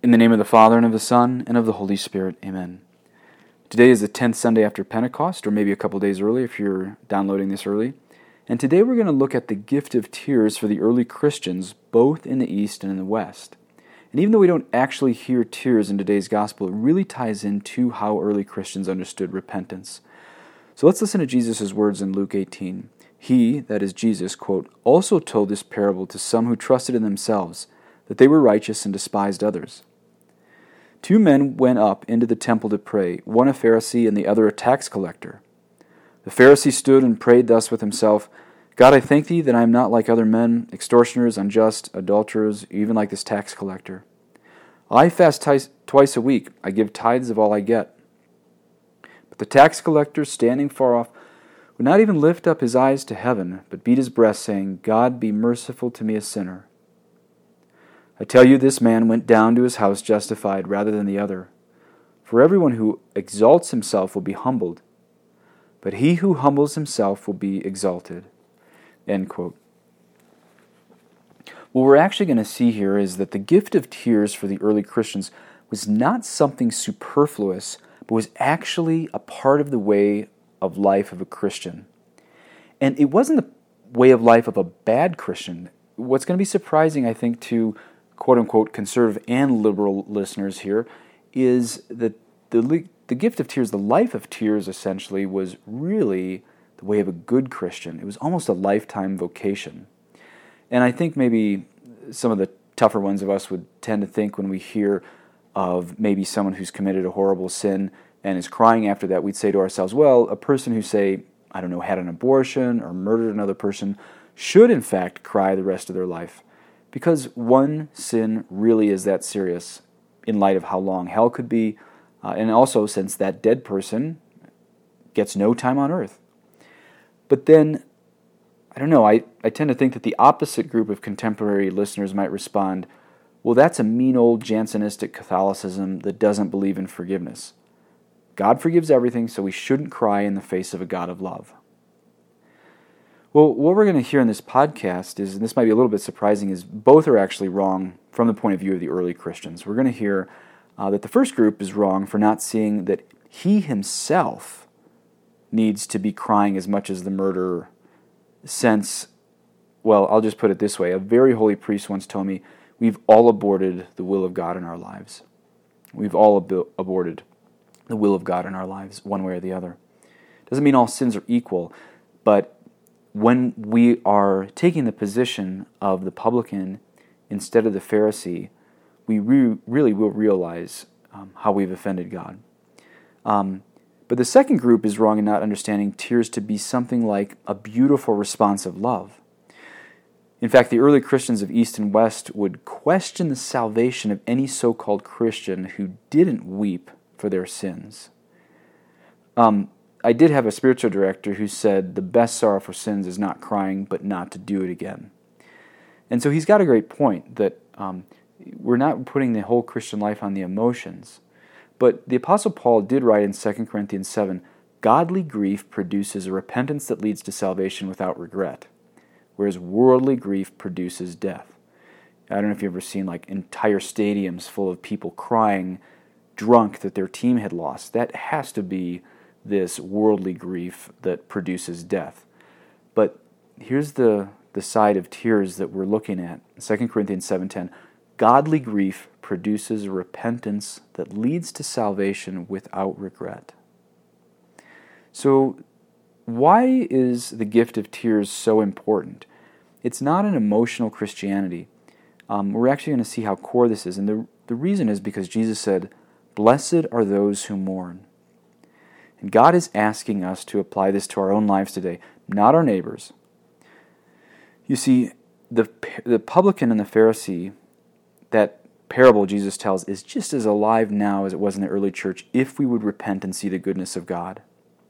In the name of the Father, and of the Son, and of the Holy Spirit. Amen. Today is the 10th Sunday after Pentecost, or maybe a couple days early if you're downloading this early. And today we're going to look at the gift of tears for the early Christians, both in the East and in the West. And even though we don't actually hear tears in today's gospel, it really ties into how early Christians understood repentance. So let's listen to Jesus' words in Luke 18. He, that is Jesus, quote, also told this parable to some who trusted in themselves, that they were righteous and despised others. 2 men went up into the temple to pray, one a Pharisee and the other a tax collector. The Pharisee stood and prayed thus with himself, God, I thank thee that I am not like other men, extortioners, unjust, adulterers, even like this tax collector. I fast twice a week, I give tithes of all I get. But the tax collector, standing far off, would not even lift up his eyes to heaven, but beat his breast, saying, God, be merciful to me a sinner. I tell you, this man went down to his house justified rather than the other. For everyone who exalts himself will be humbled, but he who humbles himself will be exalted. End quote. What we're actually going to see here is that the gift of tears for the early Christians was not something superfluous, but was actually a part of the way of life of a Christian. And it wasn't the way of life of a bad Christian. What's going to be surprising, I think, to quote-unquote conservative and liberal listeners here is that the gift of tears, the life of tears essentially, was really the way of a good Christian. It was almost a lifetime vocation. And I think maybe some of the tougher ones of us would tend to think when we hear of maybe someone who's committed a horrible sin and is crying after that, we'd say to ourselves, well, a person who, say, I don't know, had an abortion or murdered another person should in fact cry the rest of their life. Because one sin really is that serious in light of how long hell could be, and also since that dead person gets no time on earth. But then, I don't know, I tend to think that the opposite group of contemporary listeners might respond, well, that's a mean old Jansenistic Catholicism that doesn't believe in forgiveness. God forgives everything, so we shouldn't cry in the face of a God of love. Well, what we're going to hear in this podcast is, and this might be a little bit surprising, is both are actually wrong from the point of view of the early Christians. We're going to hear that the first group is wrong for not seeing that he himself needs to be crying as much as the murderer, since, well, I'll just put it this way. A very holy priest once told me, we've all aborted the will of God in our lives. We've all aborted the will of God in our lives, one way or the other. Doesn't mean all sins are equal, but when we are taking the position of the publican instead of the Pharisee, we really will realize how we've offended God. But the second group is wrong in not understanding tears to be something like a beautiful response of love. In fact, the early Christians of East and West would question the salvation of any so-called Christian who didn't weep for their sins. I did have a spiritual director who said the best sorrow for sins is not crying, but not to do it again. And so he's got a great point that we're not putting the whole Christian life on the emotions. But the Apostle Paul did write in 2 Corinthians 7, godly grief produces a repentance that leads to salvation without regret, whereas worldly grief produces death. I don't know if you've ever seen like entire stadiums full of people crying, drunk that their team had lost. That has to be this worldly grief that produces death. But here's the side of tears that we're looking at. 2 Corinthians 7:10, godly grief produces a repentance that leads to salvation without regret. So why is the gift of tears so important? It's not an emotional Christianity. We're actually going to see how core this is. And the reason is because Jesus said, blessed are those who mourn. And God is asking us to apply this to our own lives today, not our neighbors. You see, the publican and the Pharisee, that parable Jesus tells, is just as alive now as it was in the early church if we would repent and see the goodness of God.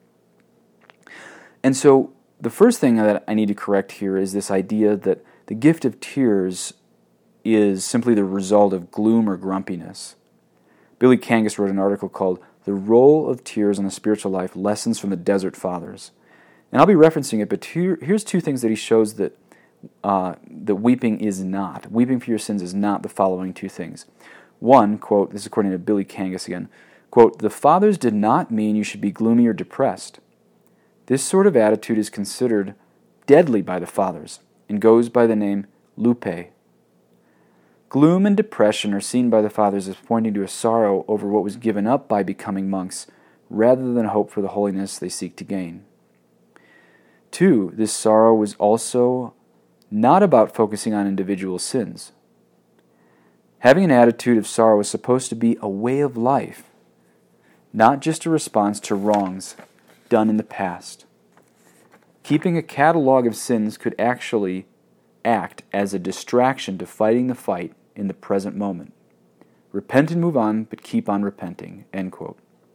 And so the first thing that I need to correct here is this idea that the gift of tears is simply the result of gloom or grumpiness. Billy Kangas wrote an article called The Role of Tears in the Spiritual Life, Lessons from the Desert Fathers. And I'll be referencing it, but here's two things that he shows that weeping is not. Weeping for your sins is not the following two things. One, quote, this is according to Billy Kangas again, quote, "The fathers did not mean you should be gloomy or depressed. This sort of attitude is considered deadly by the fathers and goes by the name lupe. Gloom and depression are seen by the fathers as pointing to a sorrow over what was given up by becoming monks, rather than hope for the holiness they seek to gain. Two, this sorrow was also not about focusing on individual sins. Having an attitude of sorrow is supposed to be a way of life, not just a response to wrongs done in the past. Keeping a catalog of sins could actually act as a distraction to fighting the fight in the present moment. Repent and move on, but keep on repenting." End quote.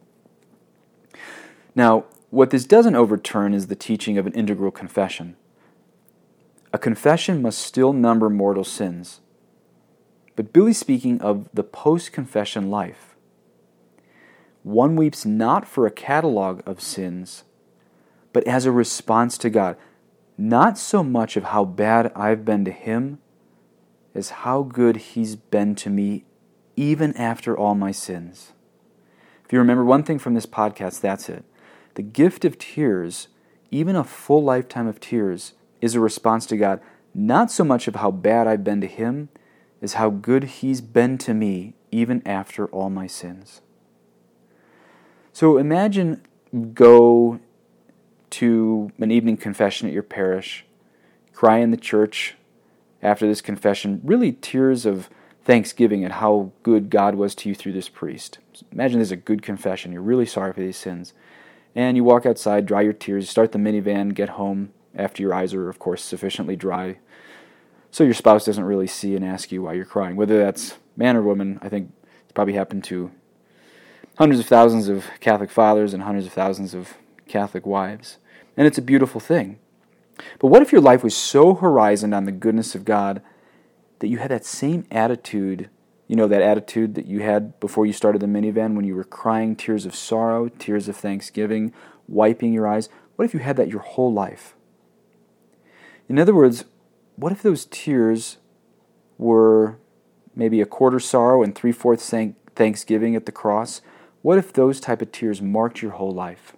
Now, what this doesn't overturn is the teaching of an integral confession. A confession must still number mortal sins. But Billy's speaking of the post-confession life. One weeps not for a catalog of sins, but as a response to God. Not so much of how bad I've been to Him, as how good He's been to me, even after all my sins. If you remember one thing from this podcast, that's it. The gift of tears, even a full lifetime of tears, is a response to God, not so much of how bad I've been to Him, as how good He's been to me, even after all my sins. So imagine go to an evening confession at your parish, cry in the church after this confession, really tears of thanksgiving at how good God was to you through this priest. Imagine there's a good confession, you're really sorry for these sins. And you walk outside, dry your tears, you start the minivan, get home after your eyes are, of course, sufficiently dry, so your spouse doesn't really see and ask you why you're crying. Whether that's man or woman, I think it's probably happened to hundreds of thousands of Catholic fathers and hundreds of thousands of Catholic wives. And it's a beautiful thing. But what if your life was so horizoned on the goodness of God that you had that same attitude, that attitude that you had before you started the minivan when you were crying tears of sorrow, tears of thanksgiving, wiping your eyes? What if you had that your whole life? In other words, what if those tears were maybe a quarter sorrow and 3/4 thanksgiving at the cross? What if those type of tears marked your whole life?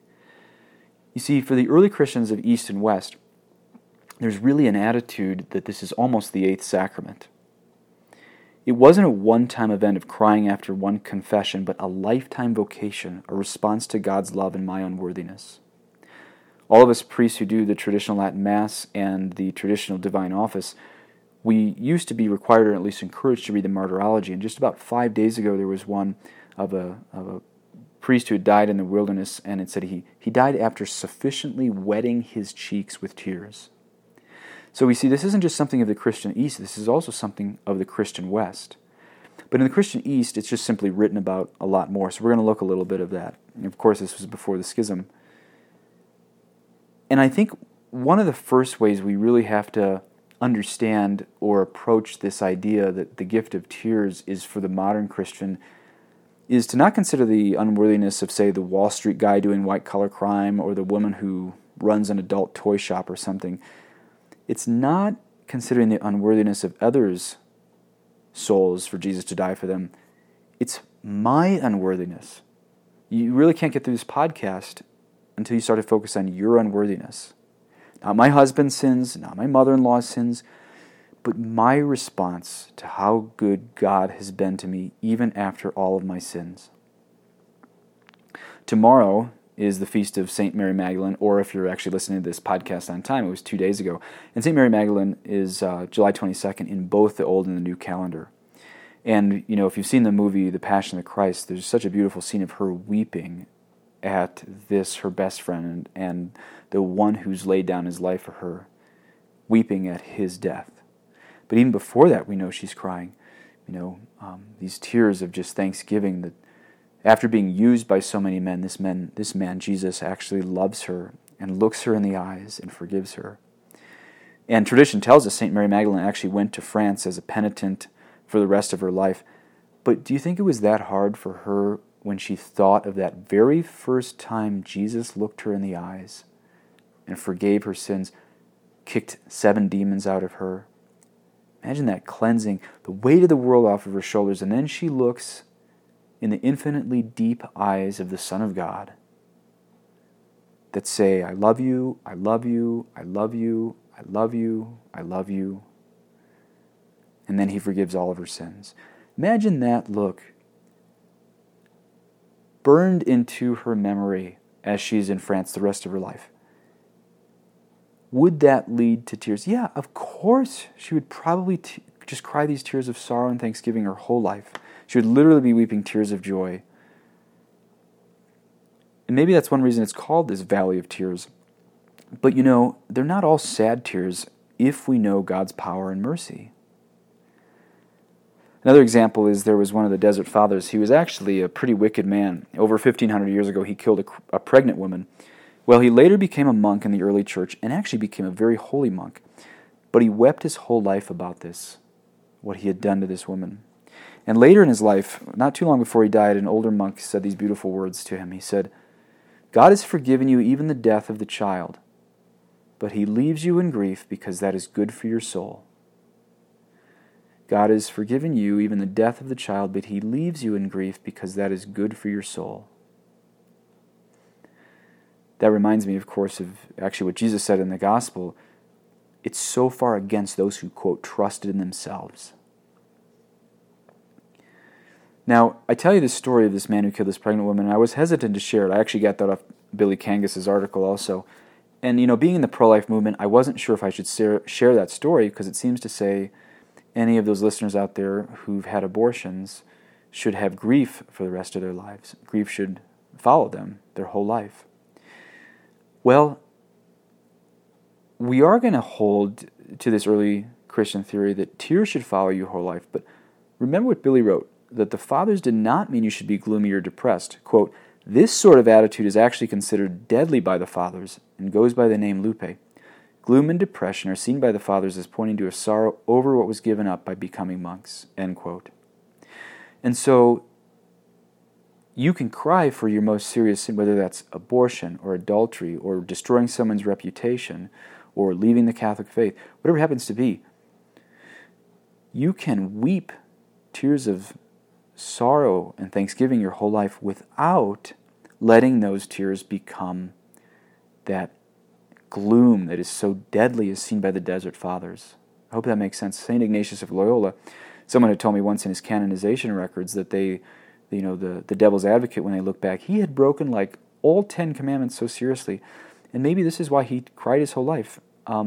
You see, for the early Christians of East and West, there's really an attitude that this is almost the eighth sacrament. It wasn't a one-time event of crying after one confession, but a lifetime vocation, a response to God's love and my unworthiness. All of us priests who do the traditional Latin Mass and the traditional divine office, we used to be required or at least encouraged to read the Martyrology. And just about 5 days ago, there was one of a priest who had died in the wilderness, and it said he died after sufficiently wetting his cheeks with tears. So we see this isn't just something of the Christian East, this is also something of the Christian West. But in the Christian East, it's just simply written about a lot more. So we're going to look a little bit of that. And of course, this was before the schism. And I think one of the first ways we really have to understand or approach this idea that the gift of tears is for the modern Christian is to not consider the unworthiness of, say, the Wall Street guy doing white-collar crime or the woman who runs an adult toy shop or something. It's not considering the unworthiness of others' souls for Jesus to die for them. It's my unworthiness. You really can't get through this podcast until you start to focus on your unworthiness. Not my husband's sins, not my mother-in-law's sins, but my response to how good God has been to me even after all of my sins. Tomorrow is the feast of St. Mary Magdalene, or if you're actually listening to this podcast on time, it was 2 days ago. And St. Mary Magdalene is July 22nd in both the Old and the New calendar. And, if you've seen the movie The Passion of the Christ, there's such a beautiful scene of her weeping at this, her best friend, and the one who's laid down his life for her, weeping at his death. But even before that, we know she's crying. These tears of just thanksgiving that after being used by so many men, this man, Jesus, actually loves her and looks her in the eyes and forgives her. And tradition tells us St. Mary Magdalene actually went to France as a penitent for the rest of her life. But do you think it was that hard for her when she thought of that very first time Jesus looked her in the eyes and forgave her sins, kicked 7 demons out of her, Imagine that cleansing the weight of the world off of her shoulders, and then she looks in the infinitely deep eyes of the Son of God that say, I love you, I love you, I love you, I love you, I love you. And then he forgives all of her sins. Imagine that look burned into her memory as she's in France the rest of her life. Would that lead to tears? Yeah, of course. She would probably just cry these tears of sorrow and thanksgiving her whole life. She would literally be weeping tears of joy. And maybe that's one reason it's called this Valley of Tears. But they're not all sad tears if we know God's power and mercy. Another example is there was one of the Desert Fathers. He was actually a pretty wicked man. Over 1,500 years ago, he killed a pregnant woman. Well, he later became a monk in the early church and actually became a very holy monk. But he wept his whole life about this, what he had done to this woman. And later in his life, not too long before he died, an older monk said these beautiful words to him. He said, God has forgiven you even the death of the child, but he leaves you in grief because that is good for your soul. God has forgiven you even the death of the child, but he leaves you in grief because that is good for your soul. That reminds me, of course, of actually what Jesus said in the gospel. It's so far against those who, quote, trusted in themselves. Now, I tell you the story of this man who killed this pregnant woman, and I was hesitant to share it. I actually got that off Billy Kangus's article also. And, being in the pro-life movement, I wasn't sure if I should share that story because it seems to say any of those listeners out there who've had abortions should have grief for the rest of their lives. Grief should follow them their whole life. Well, we are going to hold to this early Christian theory that tears should follow your whole life. But remember what Billy wrote, that the fathers did not mean you should be gloomy or depressed. Quote, this sort of attitude is actually considered deadly by the fathers and goes by the name lupe. Gloom and depression are seen by the fathers as pointing to a sorrow over what was given up by becoming monks. End quote. And so you can cry for your most serious sin, whether that's abortion or adultery or destroying someone's reputation or leaving the Catholic faith, whatever it happens to be. You can weep tears of sorrow and thanksgiving your whole life without letting those tears become that gloom that is so deadly as seen by the Desert Fathers. I hope that makes sense. St. Ignatius of Loyola, someone had told me once in his canonization records that the devil's advocate, when they look back, he had broken like all 10 commandments so seriously. And maybe this is why he cried his whole life.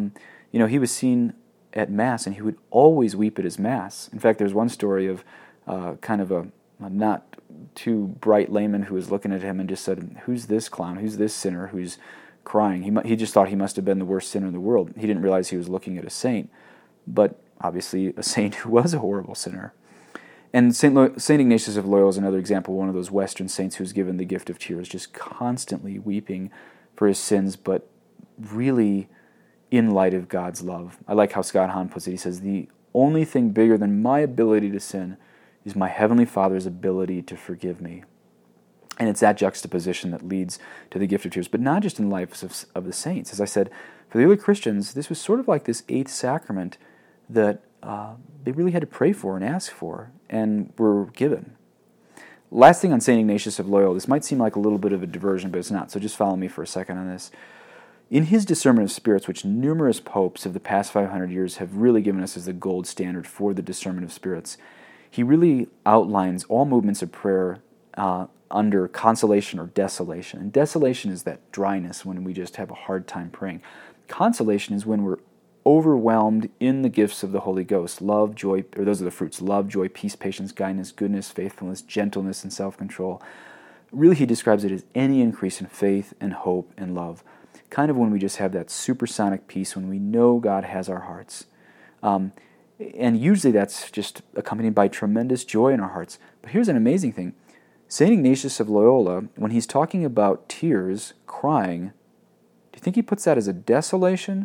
He was seen at Mass and he would always weep at his Mass. In fact, there's one story of kind of a not too bright layman who was looking at him and just said, who's this clown? Who's this sinner who's crying? He just thought he must have been the worst sinner in the world. He didn't realize he was looking at a saint, but obviously a saint who was a horrible sinner. And St. Ignatius of Loyola is another example, one of those Western saints who's given the gift of tears, just constantly weeping for his sins, but really in light of God's love. I like how Scott Hahn puts it. He says, the only thing bigger than my ability to sin is my Heavenly Father's ability to forgive me. And it's that juxtaposition that leads to the gift of tears, but not just in the lives of the saints. As I said, for the early Christians, this was sort of like this eighth sacrament that they really had to pray for and ask for, and were given. Last thing on St. Ignatius of Loyola, this might seem like a little bit of a diversion, but it's not, so just follow me for a second on this. In his Discernment of Spirits, which numerous popes of the past 500 years have really given us as the gold standard for the discernment of spirits, he really outlines all movements of prayer under consolation or desolation. And desolation is that dryness when we just have a hard time praying. Consolation is when we're overwhelmed in the gifts of the Holy Ghost. Love, joy, or those are the fruits. Love, joy, peace, patience, kindness, goodness, faithfulness, gentleness, and self-control. Really, he describes it as any increase in faith and hope and love. Kind of when we just have that supersonic peace, when we know God has our hearts. And usually that's just accompanied by tremendous joy in our hearts. But here's an amazing thing. St. Ignatius of Loyola, when he's talking about tears, crying, do you think he puts that as a desolation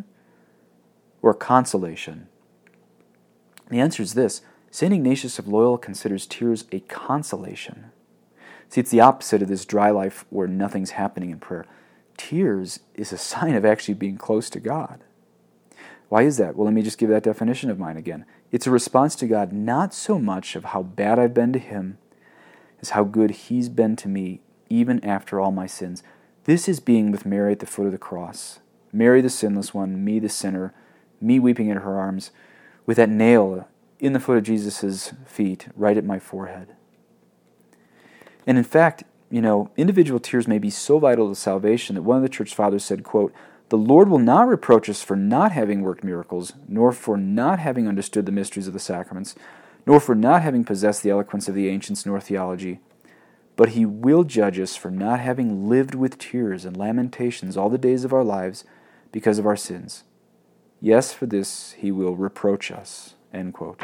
or consolation? The answer is this. St. Ignatius of Loyola considers tears a consolation. See, it's the opposite of this dry life where nothing's happening in prayer. Tears is a sign of actually being close to God. Why is that? Well, let me just give that definition of mine again. It's a response to God not so much of how bad I've been to Him as how good He's been to me, even after all my sins. This is being with Mary at the foot of the cross. Mary the sinless one, me the sinner, me weeping in her arms, with that nail in the foot of Jesus' feet, right at my forehead. And in fact, individual tears may be so vital to salvation that one of the church fathers said, quote, "The Lord will not reproach us for not having worked miracles, nor for not having understood the mysteries of the sacraments, nor for not having possessed the eloquence of the ancients nor theology, but He will judge us for not having lived with tears and lamentations all the days of our lives because of our sins. Yes, for this He will reproach us." End quote.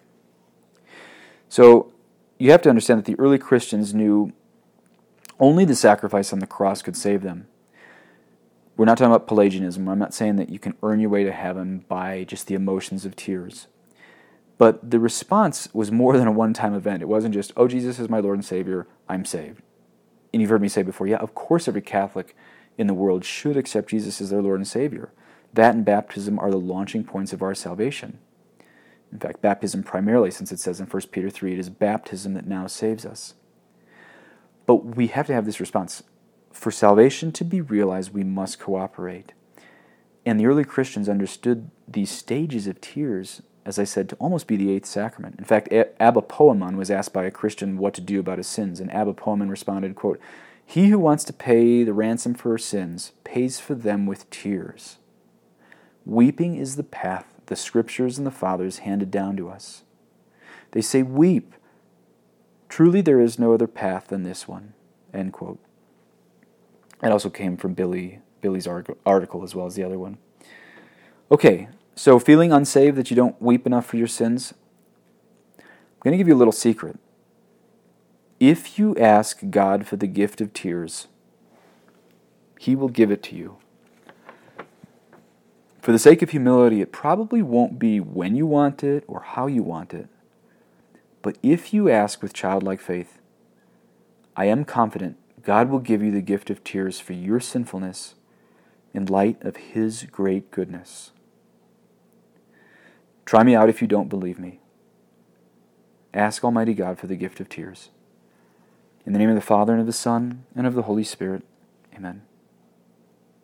So you have to understand that the early Christians knew only the sacrifice on the cross could save them. We're not talking about Pelagianism. I'm not saying that you can earn your way to heaven by just the emotions of tears. But the response was more than a one-time event. It wasn't just, oh, Jesus is my Lord and Savior, I'm saved. And you've heard me say before, yeah, of course every Catholic in the world should accept Jesus as their Lord and Savior. That and baptism are the launching points of our salvation. In fact, baptism primarily, since it says in 1 Peter 3, it is baptism that now saves us. But we have to have this response. For salvation to be realized, we must cooperate. And the early Christians understood these stages of tears, as I said, to almost be the eighth sacrament. In fact, Abba Poeman was asked by a Christian what to do about his sins, and Abba Poeman responded, quote, "He who wants to pay the ransom for sins pays for them with tears. Weeping is the path the Scriptures and the Fathers handed down to us. They say, weep. Truly there is no other path than this one." End quote. It also came from Billy's article as well as the other one. Okay, so feeling unsaved that you don't weep enough for your sins? I'm going to give you a little secret. If you ask God for the gift of tears, He will give it to you. For the sake of humility, it probably won't be when you want it or how you want it. But if you ask with childlike faith, I am confident God will give you the gift of tears for your sinfulness in light of His great goodness. Try me out if you don't believe me. Ask Almighty God for the gift of tears. In the name of the Father, and of the Son, and of the Holy Spirit. Amen.